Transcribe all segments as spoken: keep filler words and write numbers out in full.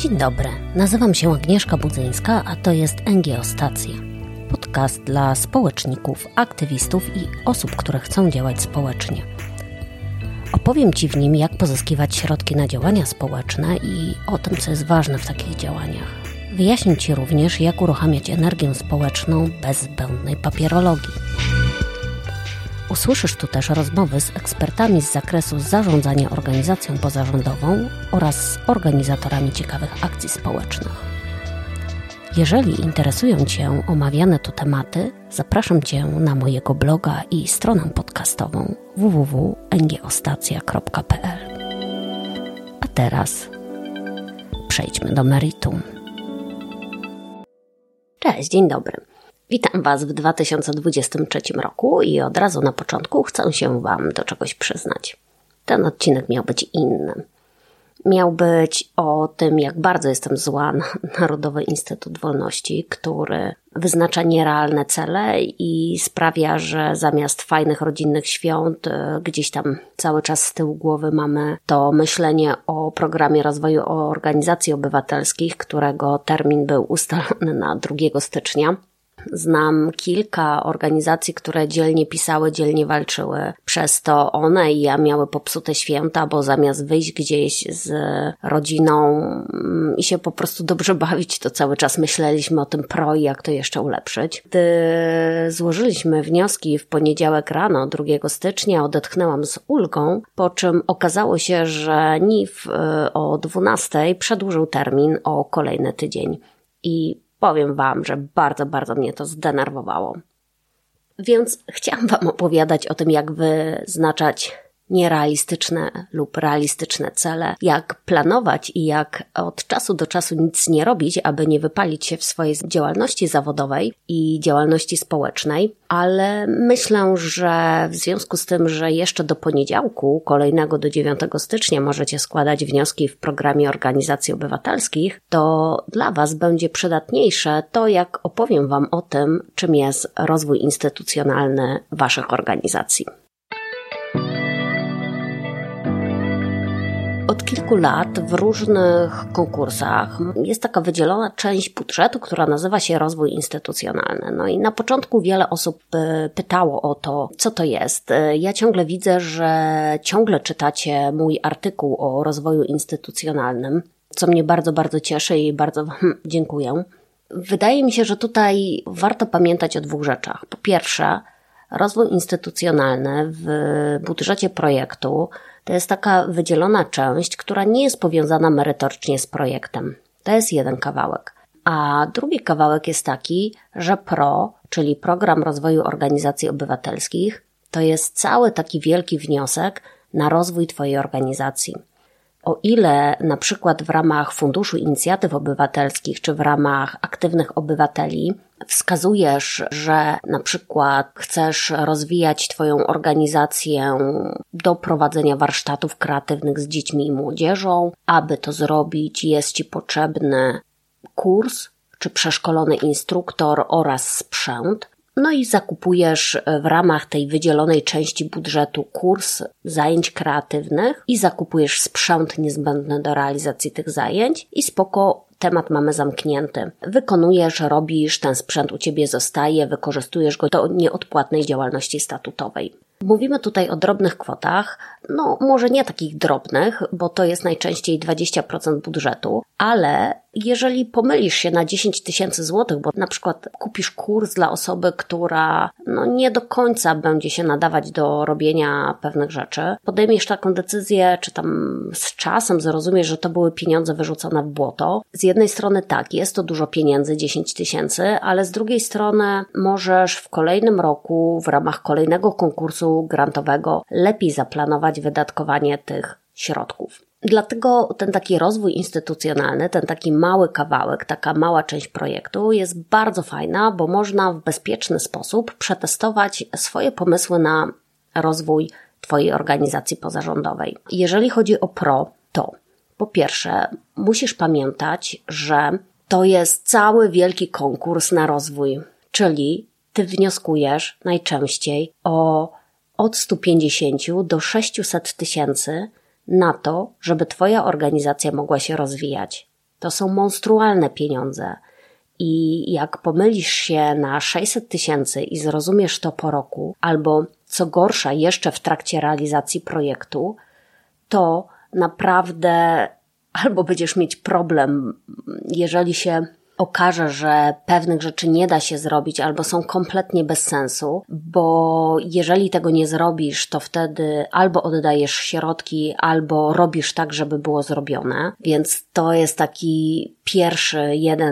Dzień dobry, nazywam się Agnieszka Budzyńska, a to jest N G O Stacja. Podcast dla społeczników, aktywistów i osób, które chcą działać społecznie. Opowiem Ci w nim, jak pozyskiwać środki na działania społeczne i o tym, co jest ważne w takich działaniach. Wyjaśnię Ci również, jak uruchamiać energię społeczną bez zbędnej papierologii. Usłyszysz tu też rozmowy z ekspertami z zakresu zarządzania organizacją pozarządową oraz z organizatorami ciekawych akcji społecznych. Jeżeli interesują Cię omawiane tu tematy, zapraszam Cię na mojego bloga i stronę podcastową w w w kropka n g o stacja kropka p l. A teraz przejdźmy do meritum. Cześć, dzień dobry. Witam Was w dwa tysiące dwudziestym trzecim roku i od razu na początku chcę się Wam do czegoś przyznać. Ten odcinek miał być inny. Miał być o tym, jak bardzo jestem zła na Narodowy Instytut Wolności, który wyznacza nierealne cele i sprawia, że zamiast fajnych rodzinnych świąt gdzieś tam cały czas z tyłu głowy mamy to myślenie o programie rozwoju organizacji obywatelskich, którego termin był ustalony na drugiego stycznia. Znam kilka organizacji, które dzielnie pisały, dzielnie walczyły. Przez to one i ja miały popsute święta, bo zamiast wyjść gdzieś z rodziną i się po prostu dobrze bawić, to cały czas myśleliśmy o tym pro i jak to jeszcze ulepszyć. Gdy złożyliśmy wnioski w poniedziałek rano, drugiego stycznia, odetchnęłam z ulgą, po czym okazało się, że N I F o dwunastej przedłużył termin o kolejny tydzień. I powiem Wam, że bardzo, bardzo mnie to zdenerwowało. Więc chciałam Wam opowiadać o tym, jak wyznaczać nierealistyczne lub realistyczne cele, jak planować i jak od czasu do czasu nic nie robić, aby nie wypalić się w swojej działalności zawodowej i działalności społecznej, ale myślę, że w związku z tym, że jeszcze do poniedziałku, kolejnego do dziewiątego stycznia możecie składać wnioski w programie organizacji obywatelskich, to dla Was będzie przydatniejsze to, jak opowiem Wam o tym, czym jest rozwój instytucjonalny Waszych organizacji. Od kilku lat w różnych konkursach jest taka wydzielona część budżetu, która nazywa się rozwój instytucjonalny. No i na początku wiele osób pytało o to, co to jest. Ja ciągle widzę, że ciągle czytacie mój artykuł o rozwoju instytucjonalnym, co mnie bardzo, bardzo cieszy i bardzo Wam dziękuję. Wydaje mi się, że tutaj warto pamiętać o dwóch rzeczach. Po pierwsze, rozwój instytucjonalny w budżecie projektu to jest taka wydzielona część, która nie jest powiązana merytorycznie z projektem. To jest jeden kawałek. A drugi kawałek jest taki, że PRO, czyli Program Rozwoju Organizacji Obywatelskich, to jest cały taki wielki wniosek na rozwój Twojej organizacji. O ile na przykład w ramach Funduszu Inicjatyw Obywatelskich czy w ramach Aktywnych Obywateli wskazujesz, że na przykład chcesz rozwijać Twoją organizację do prowadzenia warsztatów kreatywnych z dziećmi i młodzieżą, aby to zrobić jest Ci potrzebny kurs czy przeszkolony instruktor oraz sprzęt, no i zakupujesz w ramach tej wydzielonej części budżetu kurs zajęć kreatywnych i zakupujesz sprzęt niezbędny do realizacji tych zajęć i spoko, temat mamy zamknięty. Wykonujesz, robisz, ten sprzęt u Ciebie zostaje, wykorzystujesz go do nieodpłatnej działalności statutowej. Mówimy tutaj o drobnych kwotach, no może nie takich drobnych, bo to jest najczęściej dwadzieścia procent budżetu, ale jeżeli pomylisz się na dziesięć tysięcy złotych, bo na przykład kupisz kurs dla osoby, która no nie do końca będzie się nadawać do robienia pewnych rzeczy, podejmiesz taką decyzję, czy tam z czasem zrozumiesz, że to były pieniądze wyrzucone w błoto. Z jednej strony tak, jest to dużo pieniędzy, dziesięć tysięcy, ale z drugiej strony możesz w kolejnym roku w ramach kolejnego konkursu grantowego lepiej zaplanować wydatkowanie tych środków. Dlatego ten taki rozwój instytucjonalny, ten taki mały kawałek, taka mała część projektu jest bardzo fajna, bo można w bezpieczny sposób przetestować swoje pomysły na rozwój Twojej organizacji pozarządowej. Jeżeli chodzi o PRO, to po pierwsze musisz pamiętać, że to jest cały wielki konkurs na rozwój, czyli Ty wnioskujesz najczęściej o od stu pięćdziesięciu do sześciuset tysięcy na to, żeby Twoja organizacja mogła się rozwijać. To są monstrualne pieniądze. I jak pomylisz się na sześćset tysięcy i zrozumiesz to po roku, albo co gorsza jeszcze w trakcie realizacji projektu, to naprawdę albo będziesz mieć problem, jeżeli się okaże, że pewnych rzeczy nie da się zrobić albo są kompletnie bez sensu, bo jeżeli tego nie zrobisz, to wtedy albo oddajesz środki, albo robisz tak, żeby było zrobione. Więc to jest taki pierwszy, jeden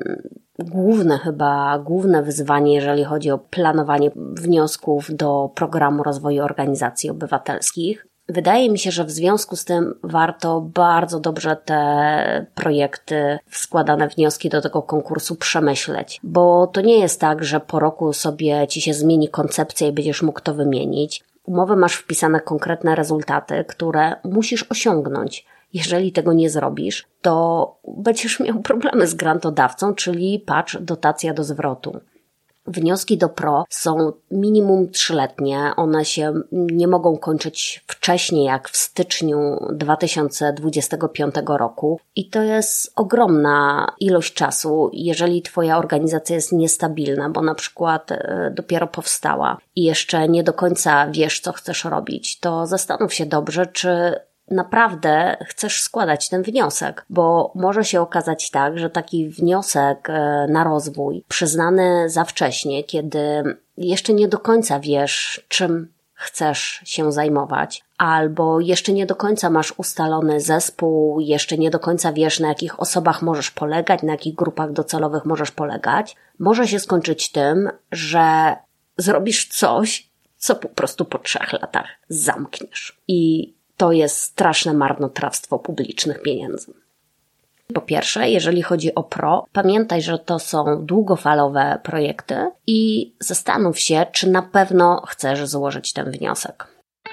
główne chyba, główne wyzwanie, jeżeli chodzi o planowanie wniosków do Programu Rozwoju Organizacji Obywatelskich. Wydaje mi się, że w związku z tym warto bardzo dobrze te projekty, składane wnioski do tego konkursu przemyśleć, bo to nie jest tak, że po roku sobie ci się zmieni koncepcja i będziesz mógł to wymienić. Umowy masz wpisane konkretne rezultaty, które musisz osiągnąć. Jeżeli tego nie zrobisz, to będziesz miał problemy z grantodawcą, czyli patrz, dotacja do zwrotu. Wnioski do P R O są minimum trzyletnie, one się nie mogą kończyć wcześniej jak w styczniu dwa tysiące dwudziestego piątego roku i to jest ogromna ilość czasu, jeżeli Twoja organizacja jest niestabilna, bo na przykład dopiero powstała i jeszcze nie do końca wiesz, co chcesz robić, to zastanów się dobrze, czy naprawdę chcesz składać ten wniosek, bo może się okazać tak, że taki wniosek na rozwój przyznany za wcześnie, kiedy jeszcze nie do końca wiesz, czym chcesz się zajmować, albo jeszcze nie do końca masz ustalony zespół, jeszcze nie do końca wiesz, na jakich osobach możesz polegać, na jakich grupach docelowych możesz polegać, może się skończyć tym, że zrobisz coś, co po prostu po trzech latach zamkniesz. I to jest straszne marnotrawstwo publicznych pieniędzy. Po pierwsze, jeżeli chodzi o P R O, pamiętaj, że to są długofalowe projekty i zastanów się, czy na pewno chcesz złożyć ten wniosek.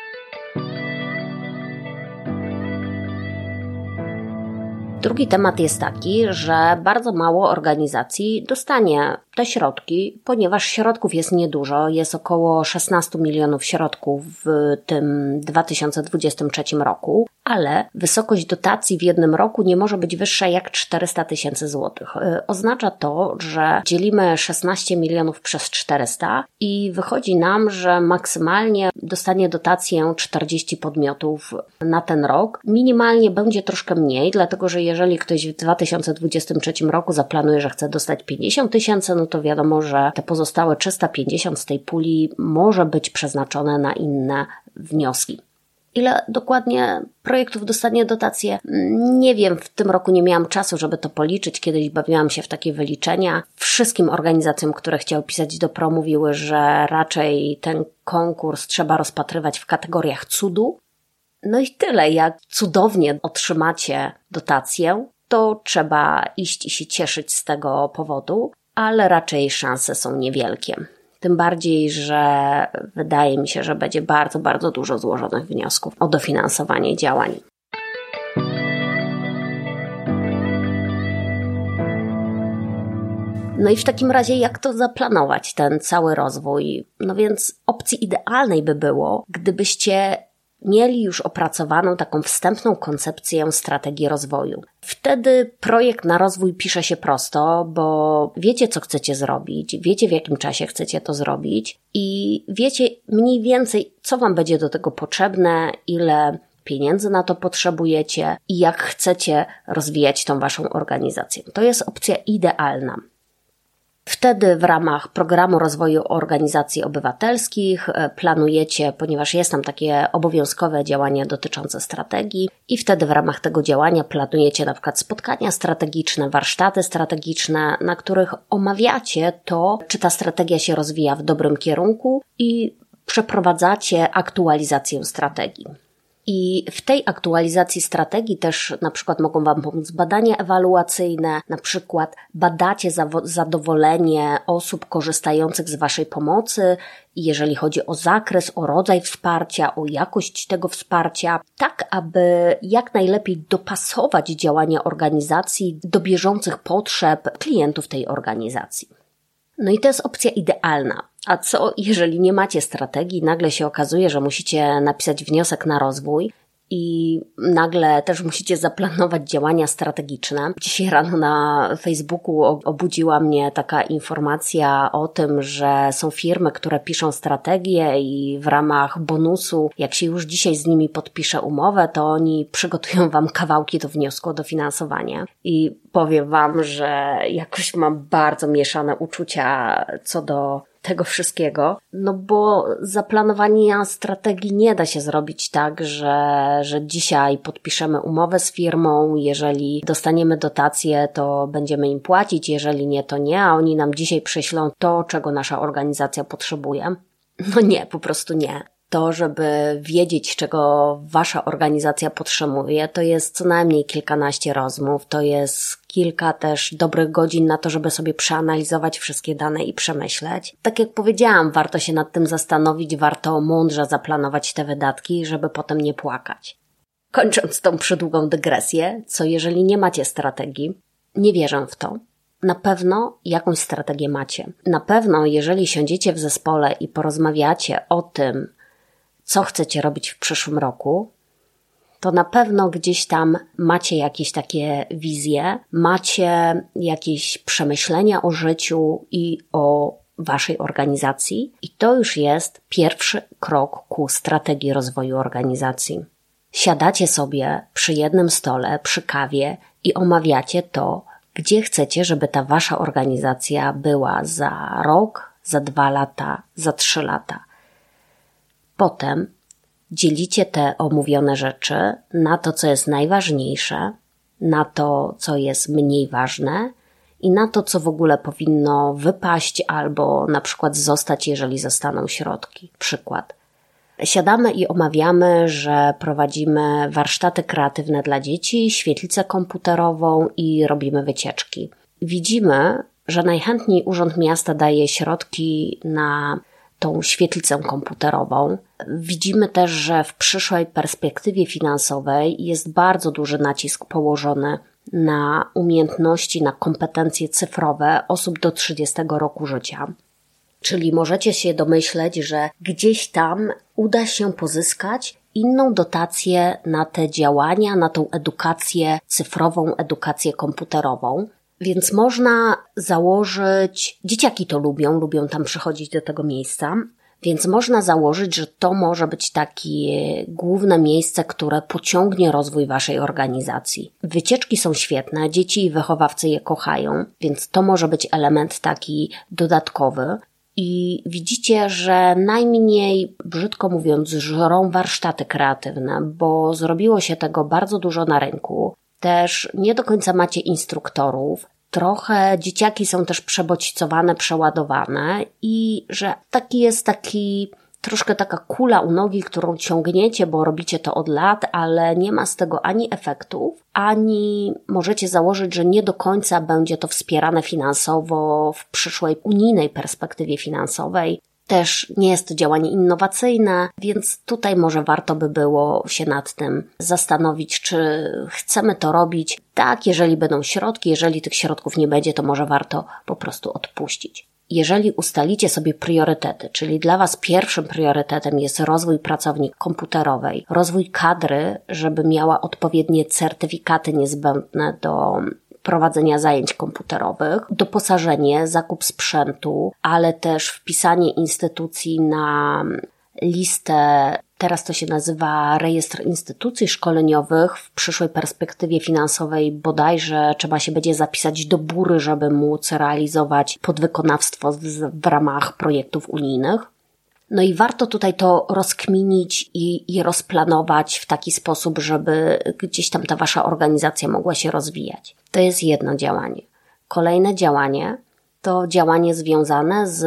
Drugi temat jest taki, że bardzo mało organizacji dostanie te środki, ponieważ środków jest niedużo, jest około szesnaście milionów środków w tym dwa tysiące dwudziestym trzecim roku, ale wysokość dotacji w jednym roku nie może być wyższa jak czterysta tysięcy złotych. Oznacza to, że dzielimy szesnaście milionów przez czterysta i wychodzi nam, że maksymalnie dostanie dotację czterdzieści podmiotów na ten rok. Minimalnie będzie troszkę mniej, dlatego że jeżeli ktoś w dwa tysiące dwudziestym trzecim roku zaplanuje, że chce dostać pięćdziesiąt tysięcy, no to wiadomo, że te pozostałe trzysta pięćdziesiąt z tej puli może być przeznaczone na inne wnioski. Ile dokładnie projektów dostanie dotację? Nie wiem, w tym roku nie miałam czasu, żeby to policzyć. Kiedyś bawiłam się w takie wyliczenia. Wszystkim organizacjom, które chciały pisać do P R O, mówiły, że raczej ten konkurs trzeba rozpatrywać w kategoriach cudu. No i tyle. Jak cudownie otrzymacie dotację, to trzeba iść i się cieszyć z tego powodu, ale raczej szanse są niewielkie. Tym bardziej, że wydaje mi się, że będzie bardzo, bardzo dużo złożonych wniosków o dofinansowanie działań. No i w takim razie jak to zaplanować, ten cały rozwój? No więc opcji idealnej by było, gdybyście mieli już opracowaną taką wstępną koncepcję strategii rozwoju. Wtedy projekt na rozwój pisze się prosto, bo wiecie, co chcecie zrobić, wiecie, w jakim czasie chcecie to zrobić i wiecie mniej więcej, co wam będzie do tego potrzebne, ile pieniędzy na to potrzebujecie i jak chcecie rozwijać tą waszą organizację. To jest opcja idealna. Wtedy w ramach Programu Rozwoju Organizacji Obywatelskich planujecie, ponieważ jest tam takie obowiązkowe działania dotyczące strategii i wtedy w ramach tego działania planujecie na przykład spotkania strategiczne, warsztaty strategiczne, na których omawiacie to, czy ta strategia się rozwija w dobrym kierunku i przeprowadzacie aktualizację strategii. I w tej aktualizacji strategii też na przykład mogą wam pomóc badania ewaluacyjne, na przykład badacie zadowolenie osób korzystających z waszej pomocy, jeżeli chodzi o zakres, o rodzaj wsparcia, o jakość tego wsparcia, tak aby jak najlepiej dopasować działania organizacji do bieżących potrzeb klientów tej organizacji. No i to jest opcja idealna. A co jeżeli nie macie strategii, nagle się okazuje, że musicie napisać wniosek na rozwój i nagle też musicie zaplanować działania strategiczne. Dzisiaj rano na Facebooku obudziła mnie taka informacja o tym, że są firmy, które piszą strategię i w ramach bonusu, jak się już dzisiaj z nimi podpisze umowę, to oni przygotują Wam kawałki do wniosku o dofinansowanie. I powiem Wam, że jakoś mam bardzo mieszane uczucia co do tego wszystkiego, no bo zaplanowania strategii nie da się zrobić tak, że, że dzisiaj podpiszemy umowę z firmą, jeżeli dostaniemy dotację, to będziemy im płacić, jeżeli nie, to nie, a oni nam dzisiaj prześlą to, czego nasza organizacja potrzebuje. No nie, po prostu nie. To, żeby wiedzieć, czego Wasza organizacja potrzebuje, to jest co najmniej kilkanaście rozmów, to jest kilka też dobrych godzin na to, żeby sobie przeanalizować wszystkie dane i przemyśleć. Tak jak powiedziałam, warto się nad tym zastanowić, warto mądrze zaplanować te wydatki, żeby potem nie płakać. Kończąc tą przydługą dygresję, co jeżeli nie macie strategii, nie wierzę w to. Na pewno jakąś strategię macie. Na pewno, jeżeli siądziecie w zespole i porozmawiacie o tym, co chcecie robić w przyszłym roku, to na pewno gdzieś tam macie jakieś takie wizje, macie jakieś przemyślenia o życiu i o Waszej organizacji i to już jest pierwszy krok ku strategii rozwoju organizacji. Siadacie sobie przy jednym stole, przy kawie i omawiacie to, gdzie chcecie, żeby ta Wasza organizacja była za rok, za dwa lata, za trzy lata. Potem dzielicie te omówione rzeczy na to, co jest najważniejsze, na to, co jest mniej ważne i na to, co w ogóle powinno wypaść albo na przykład zostać, jeżeli zostaną środki. Przykład. Siadamy i omawiamy, że prowadzimy warsztaty kreatywne dla dzieci, świetlicę komputerową i robimy wycieczki. Widzimy, że najchętniej Urząd Miasta daje środki na tą świetlicę komputerową. Widzimy też, że w przyszłej perspektywie finansowej jest bardzo duży nacisk położony na umiejętności, na kompetencje cyfrowe osób do trzydziestego roku życia. Czyli możecie się domyśleć, że gdzieś tam uda się pozyskać inną dotację na te działania, na tą edukację cyfrową, edukację komputerową. Więc można założyć, dzieciaki to lubią, lubią tam przychodzić do tego miejsca, więc można założyć, że to może być takie główne miejsce, które pociągnie rozwój Waszej organizacji. Wycieczki są świetne, dzieci i wychowawcy je kochają, więc to może być element taki dodatkowy. I widzicie, że najmniej, brzydko mówiąc, żrą warsztaty kreatywne, bo zrobiło się tego bardzo dużo na rynku. Też nie do końca macie instruktorów, trochę dzieciaki są też przebodźcowane, przeładowane i że taki jest taki troszkę taka kula u nogi, którą ciągniecie, bo robicie to od lat, ale nie ma z tego ani efektów, ani możecie założyć, że nie do końca będzie to wspierane finansowo w przyszłej unijnej perspektywie finansowej. Też nie jest to działanie innowacyjne, więc tutaj może warto by było się nad tym zastanowić, czy chcemy to robić. Tak, jeżeli będą środki, jeżeli tych środków nie będzie, to może warto po prostu odpuścić. Jeżeli ustalicie sobie priorytety, czyli dla Was pierwszym priorytetem jest rozwój pracowni komputerowej, rozwój kadry, żeby miała odpowiednie certyfikaty niezbędne do prowadzenia zajęć komputerowych, doposażenie, zakup sprzętu, ale też wpisanie instytucji na listę, teraz to się nazywa rejestr instytucji szkoleniowych, w przyszłej perspektywie finansowej bodajże trzeba się będzie zapisać do bury, żeby móc realizować podwykonawstwo w, w ramach projektów unijnych. No i warto tutaj to rozkminić i, i rozplanować w taki sposób, żeby gdzieś tam ta Wasza organizacja mogła się rozwijać. To jest jedno działanie. Kolejne działanie to działanie związane z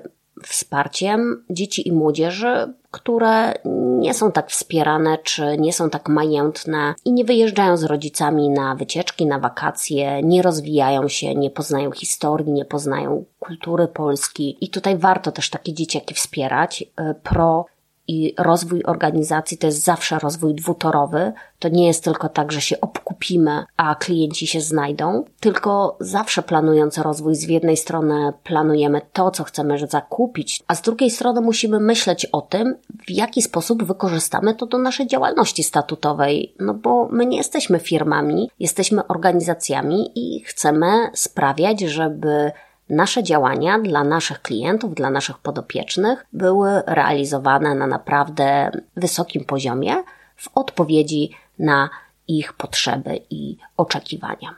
wsparciem dzieci i młodzieży, które nie są tak wspierane, czy nie są tak majętne i nie wyjeżdżają z rodzicami na wycieczki, na wakacje, nie rozwijają się, nie poznają historii, nie poznają kultury Polski. I tutaj warto też takie dzieciaki wspierać pro i rozwój organizacji to jest zawsze rozwój dwutorowy. To nie jest tylko tak, że się obkupimy, a klienci się znajdą, tylko zawsze planując rozwój, z jednej strony planujemy to, co chcemy zakupić, a z drugiej strony musimy myśleć o tym, w jaki sposób wykorzystamy to do naszej działalności statutowej. No bo my nie jesteśmy firmami, jesteśmy organizacjami i chcemy sprawiać, żeby nasze działania dla naszych klientów, dla naszych podopiecznych były realizowane na naprawdę wysokim poziomie w odpowiedzi na ich potrzeby i oczekiwania.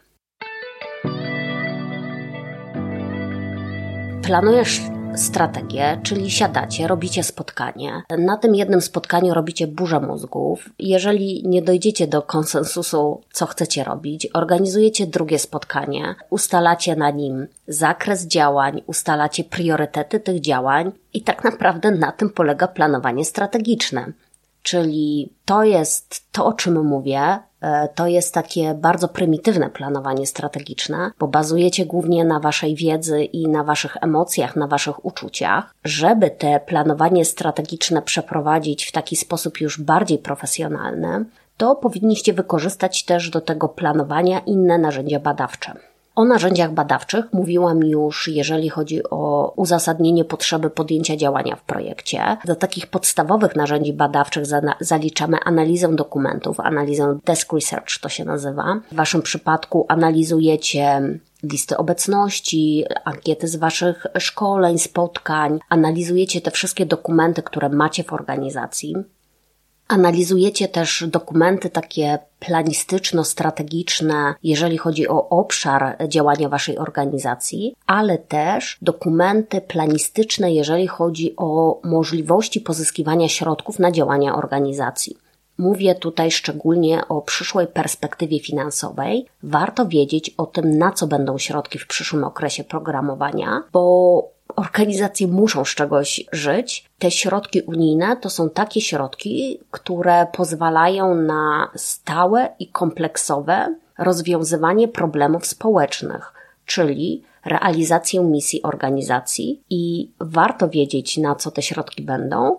Planujesz strategię, czyli siadacie, robicie spotkanie. Na tym jednym spotkaniu robicie burzę mózgów. Jeżeli nie dojdziecie do konsensusu, co chcecie robić, organizujecie drugie spotkanie, ustalacie na nim zakres działań, ustalacie priorytety tych działań i tak naprawdę na tym polega planowanie strategiczne. Czyli to jest to, o czym mówię, to jest takie bardzo prymitywne planowanie strategiczne, bo bazujecie głównie na waszej wiedzy i na waszych emocjach, na waszych uczuciach. Żeby te planowanie strategiczne przeprowadzić w taki sposób już bardziej profesjonalny, to powinniście wykorzystać też do tego planowania inne narzędzia badawcze. O narzędziach badawczych mówiłam już, jeżeli chodzi o uzasadnienie potrzeby podjęcia działania w projekcie. Do takich podstawowych narzędzi badawczych zaliczamy analizę dokumentów, analizę desk research to się nazywa. W waszym przypadku analizujecie listy obecności, ankiety z waszych szkoleń, spotkań, analizujecie te wszystkie dokumenty, które macie w organizacji. Analizujecie też dokumenty takie planistyczno-strategiczne, jeżeli chodzi o obszar działania waszej organizacji, ale też dokumenty planistyczne, jeżeli chodzi o możliwości pozyskiwania środków na działania organizacji. Mówię tutaj szczególnie o przyszłej perspektywie finansowej. Warto wiedzieć o tym, na co będą środki w przyszłym okresie programowania, bo organizacje muszą z czegoś żyć. Te środki unijne to są takie środki, które pozwalają na stałe i kompleksowe rozwiązywanie problemów społecznych, czyli realizację misji organizacji i warto wiedzieć, na co te środki będą,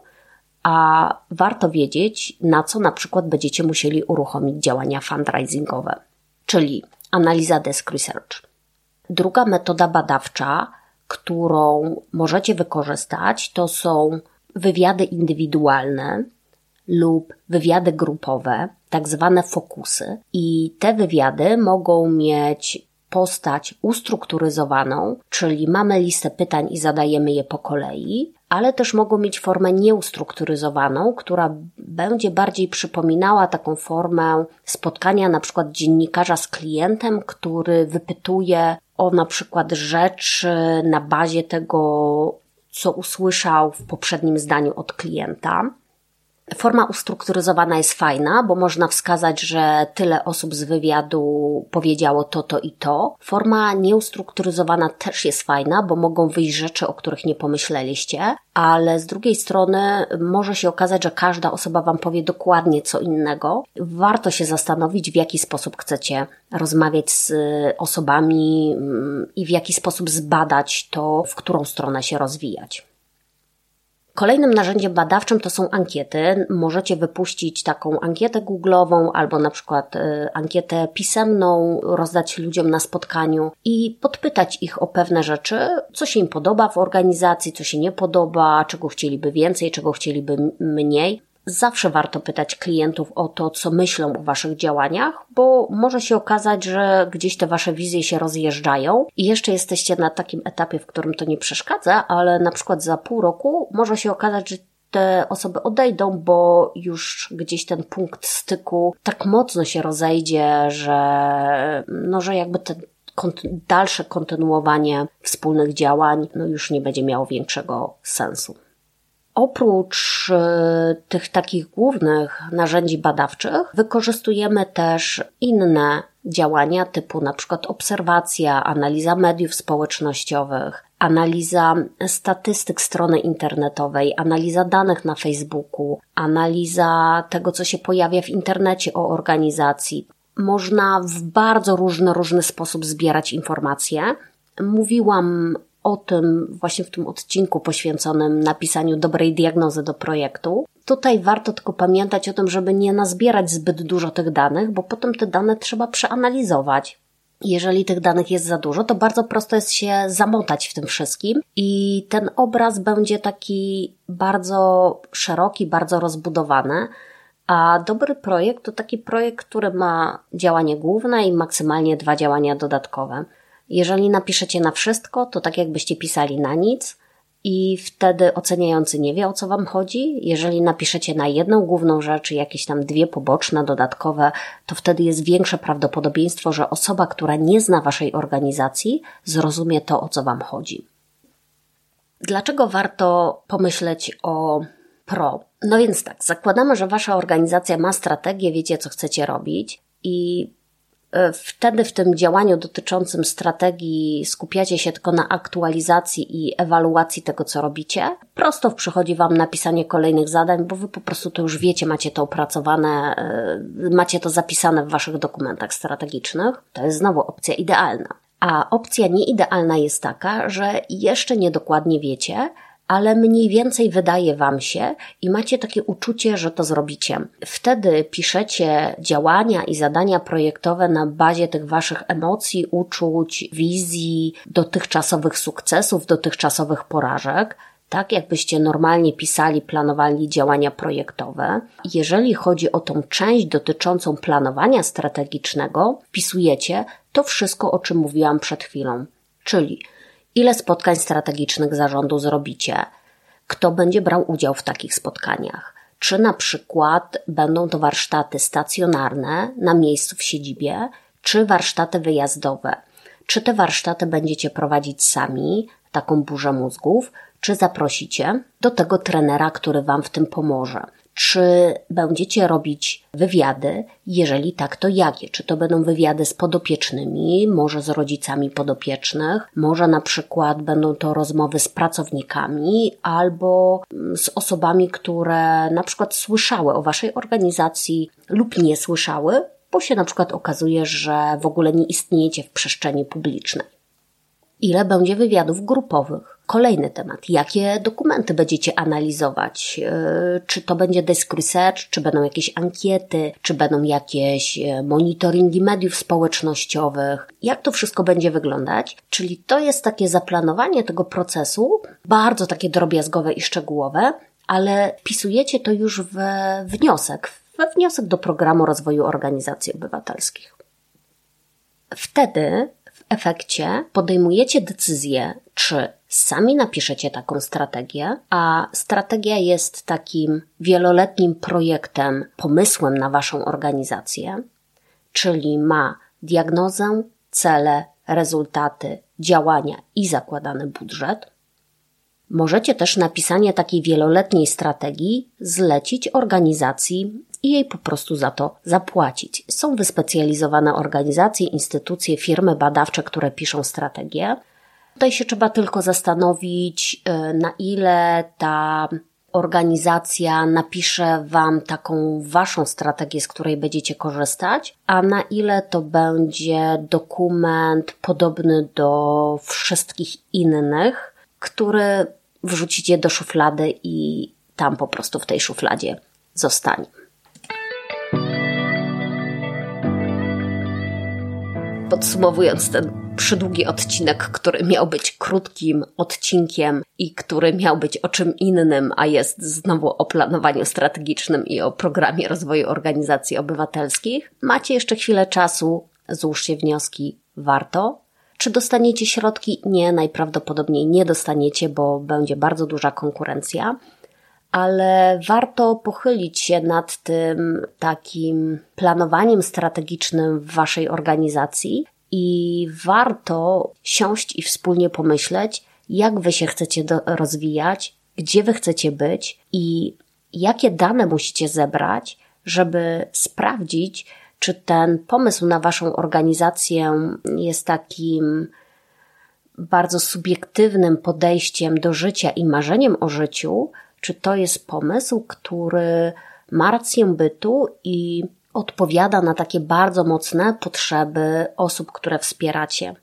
a warto wiedzieć, na co na przykład będziecie musieli uruchomić działania fundraisingowe, czyli analiza desk research. Druga metoda badawcza, którą możecie wykorzystać, to są wywiady indywidualne lub wywiady grupowe, tak zwane fokusy. I te wywiady mogą mieć postać ustrukturyzowaną, czyli mamy listę pytań i zadajemy je po kolei, ale też mogą mieć formę nieustrukturyzowaną, która będzie bardziej przypominała taką formę spotkania na przykład dziennikarza z klientem, który wypytuje o na przykład rzecz na bazie tego, co usłyszał w poprzednim zdaniu od klienta. Forma ustrukturyzowana jest fajna, bo można wskazać, że tyle osób z wywiadu powiedziało to, to i to. Forma nieustrukturyzowana też jest fajna, bo mogą wyjść rzeczy, o których nie pomyśleliście, ale z drugiej strony może się okazać, że każda osoba wam powie dokładnie co innego. Warto się zastanowić, w jaki sposób chcecie rozmawiać z osobami i w jaki sposób zbadać to, w którą stronę się rozwijać. Kolejnym narzędziem badawczym to są ankiety. Możecie wypuścić taką ankietę googlową albo na przykład y, ankietę pisemną, rozdać ludziom na spotkaniu i podpytać ich o pewne rzeczy, co się im podoba w organizacji, co się nie podoba, czego chcieliby więcej, czego chcieliby mniej. Zawsze warto pytać klientów o to, co myślą o waszych działaniach, bo może się okazać, że gdzieś te wasze wizje się rozjeżdżają i jeszcze jesteście na takim etapie, w którym to nie przeszkadza, ale na przykład za pół roku może się okazać, że te osoby odejdą, bo już gdzieś ten punkt styku tak mocno się rozejdzie, że, no, że jakby te konty- dalsze kontynuowanie wspólnych działań no, już nie będzie miało większego sensu. Oprócz y, tych takich głównych narzędzi badawczych wykorzystujemy też inne działania typu na przykład obserwacja, analiza mediów społecznościowych, analiza statystyk strony internetowej, analiza danych na Facebooku, analiza tego, co się pojawia w internecie o organizacji. Można w bardzo różny, różny sposób zbierać informacje. Mówiłam o tym właśnie w tym odcinku poświęconym napisaniu dobrej diagnozy do projektu. Tutaj warto tylko pamiętać o tym, żeby nie nazbierać zbyt dużo tych danych, bo potem te dane trzeba przeanalizować. Jeżeli tych danych jest za dużo, to bardzo prosto jest się zamotać w tym wszystkim i ten obraz będzie taki bardzo szeroki, bardzo rozbudowany, a dobry projekt to taki projekt, który ma działanie główne i maksymalnie dwa działania dodatkowe. Jeżeli napiszecie na wszystko, to tak jakbyście pisali na nic i wtedy oceniający nie wie, o co wam chodzi. Jeżeli napiszecie na jedną główną rzecz i jakieś tam dwie poboczne, dodatkowe, to wtedy jest większe prawdopodobieństwo, że osoba, która nie zna waszej organizacji, zrozumie to, o co wam chodzi. Dlaczego warto pomyśleć o pro? No więc tak, zakładamy, że wasza organizacja ma strategię, wiecie, co chcecie robić i wtedy w tym działaniu dotyczącym strategii skupiacie się tylko na aktualizacji i ewaluacji tego, co robicie. Prosto przychodzi wam napisanie kolejnych zadań, bo wy po prostu to już wiecie, macie to opracowane, macie to zapisane w waszych dokumentach strategicznych. To jest znowu opcja idealna. A opcja nieidealna jest taka, że jeszcze niedokładnie wiecie, ale mniej więcej wydaje wam się i macie takie uczucie, że to zrobicie. Wtedy piszecie działania i zadania projektowe na bazie tych waszych emocji, uczuć, wizji, dotychczasowych sukcesów, dotychczasowych porażek, tak jakbyście normalnie pisali, planowali działania projektowe. Jeżeli chodzi o tą część dotyczącą planowania strategicznego, wpisujecie to wszystko, o czym mówiłam przed chwilą, czyli ile spotkań strategicznych zarządu zrobicie? Kto będzie brał udział w takich spotkaniach? Czy na przykład będą to warsztaty stacjonarne na miejscu w siedzibie, czy warsztaty wyjazdowe? Czy te warsztaty będziecie prowadzić sami, taką burzę mózgów, czy zaprosicie do tego trenera, który wam w tym pomoże? Czy będziecie robić wywiady? Jeżeli tak, to jakie? Czy to będą wywiady z podopiecznymi, może z rodzicami podopiecznych, może na przykład będą to rozmowy z pracownikami albo z osobami, które na przykład słyszały o waszej organizacji lub nie słyszały, bo się na przykład okazuje, że w ogóle nie istniejecie w przestrzeni publicznej. Ile będzie wywiadów grupowych? Kolejny temat. Jakie dokumenty będziecie analizować? Czy to będzie desk research, czy będą jakieś ankiety, czy będą jakieś monitoringi mediów społecznościowych? Jak to wszystko będzie wyglądać? Czyli to jest takie zaplanowanie tego procesu, bardzo takie drobiazgowe i szczegółowe, ale wpisujecie to już w wniosek, we wniosek do programu rozwoju organizacji obywatelskich. Wtedy w efekcie podejmujecie decyzję, czy sami napiszecie taką strategię, a strategia jest takim wieloletnim projektem, pomysłem na waszą organizację, czyli ma diagnozę, cele, rezultaty, działania i zakładany budżet. Możecie też napisanie takiej wieloletniej strategii zlecić organizacji i jej po prostu za to zapłacić. Są wyspecjalizowane organizacje, instytucje, firmy badawcze, które piszą strategię. Tutaj się trzeba tylko zastanowić, na ile ta organizacja napisze wam taką waszą strategię, z której będziecie korzystać, a na ile to będzie dokument podobny do wszystkich innych, który wrzucicie do szuflady i tam po prostu w tej szufladzie zostanie. Podsumowując ten przydługi odcinek, który miał być krótkim odcinkiem i który miał być o czym innym, a jest znowu o planowaniu strategicznym i o programie rozwoju organizacji obywatelskich, macie jeszcze chwilę czasu, złóżcie wnioski, warto. Czy dostaniecie środki? Nie, najprawdopodobniej nie dostaniecie, bo będzie bardzo duża konkurencja. Ale warto pochylić się nad tym takim planowaniem strategicznym w waszej organizacji i warto siąść i wspólnie pomyśleć, jak wy się chcecie do- rozwijać, gdzie wy chcecie być i jakie dane musicie zebrać, żeby sprawdzić, czy ten pomysł na waszą organizację jest takim bardzo subiektywnym podejściem do życia i marzeniem o życiu, czy to jest pomysł, który ma rację bytu i odpowiada na takie bardzo mocne potrzeby osób, które wspieracie.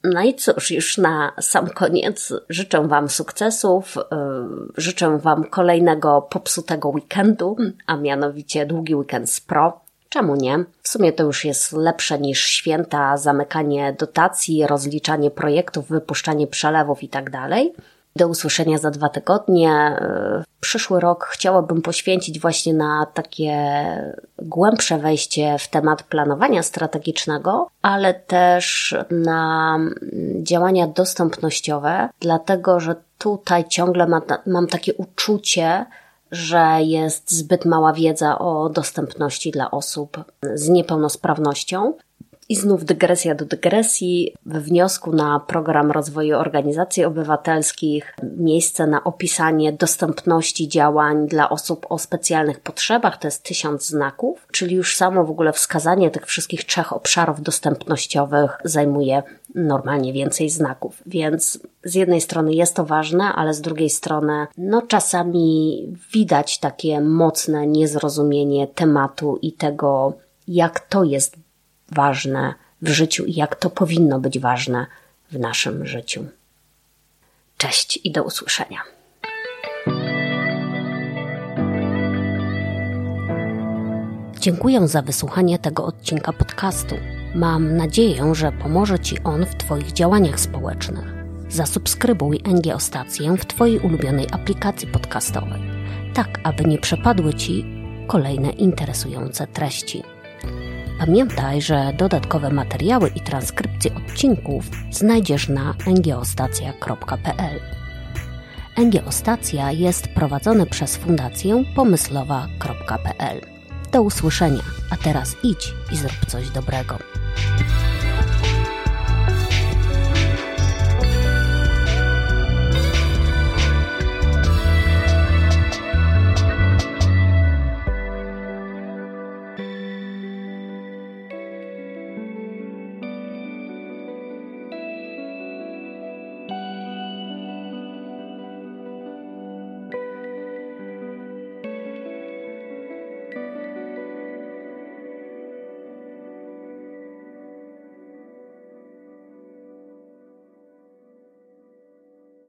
No i cóż, już na sam koniec życzę Wam sukcesów, yy, życzę Wam kolejnego popsutego weekendu, a mianowicie długi weekend z Pro. Czemu nie? W sumie to już jest lepsze niż święta, zamykanie dotacji, rozliczanie projektów, wypuszczanie przelewów i tak dalej. Do usłyszenia za dwa tygodnie. Przyszły rok chciałabym poświęcić właśnie na takie głębsze wejście w temat planowania strategicznego, ale też na działania dostępnościowe, dlatego że tutaj ciągle ma, mam takie uczucie, że jest zbyt mała wiedza o dostępności dla osób z niepełnosprawnością. I znów dygresja do dygresji. We wniosku na Program Rozwoju Organizacji Obywatelskich miejsce na opisanie dostępności działań dla osób o specjalnych potrzebach to jest tysiąc znaków, czyli już samo w ogóle wskazanie tych wszystkich trzech obszarów dostępnościowych zajmuje normalnie więcej znaków, więc z jednej strony jest to ważne, ale z drugiej strony no czasami widać takie mocne niezrozumienie tematu i tego, jak to jest ważne w życiu i jak to powinno być ważne w naszym życiu. Cześć i do usłyszenia. Dziękuję za wysłuchanie tego odcinka podcastu. Mam nadzieję, że pomoże Ci on w Twoich działaniach społecznych. Zasubskrybuj N G O Stację w Twojej ulubionej aplikacji podcastowej, tak aby nie przepadły Ci kolejne interesujące treści. Pamiętaj, że dodatkowe materiały i transkrypcje odcinków znajdziesz na n g o stacja kropka p l. N G O Stacja jest prowadzone przez Fundację pomyslowa kropka p l. Do usłyszenia, a teraz idź i zrób coś dobrego.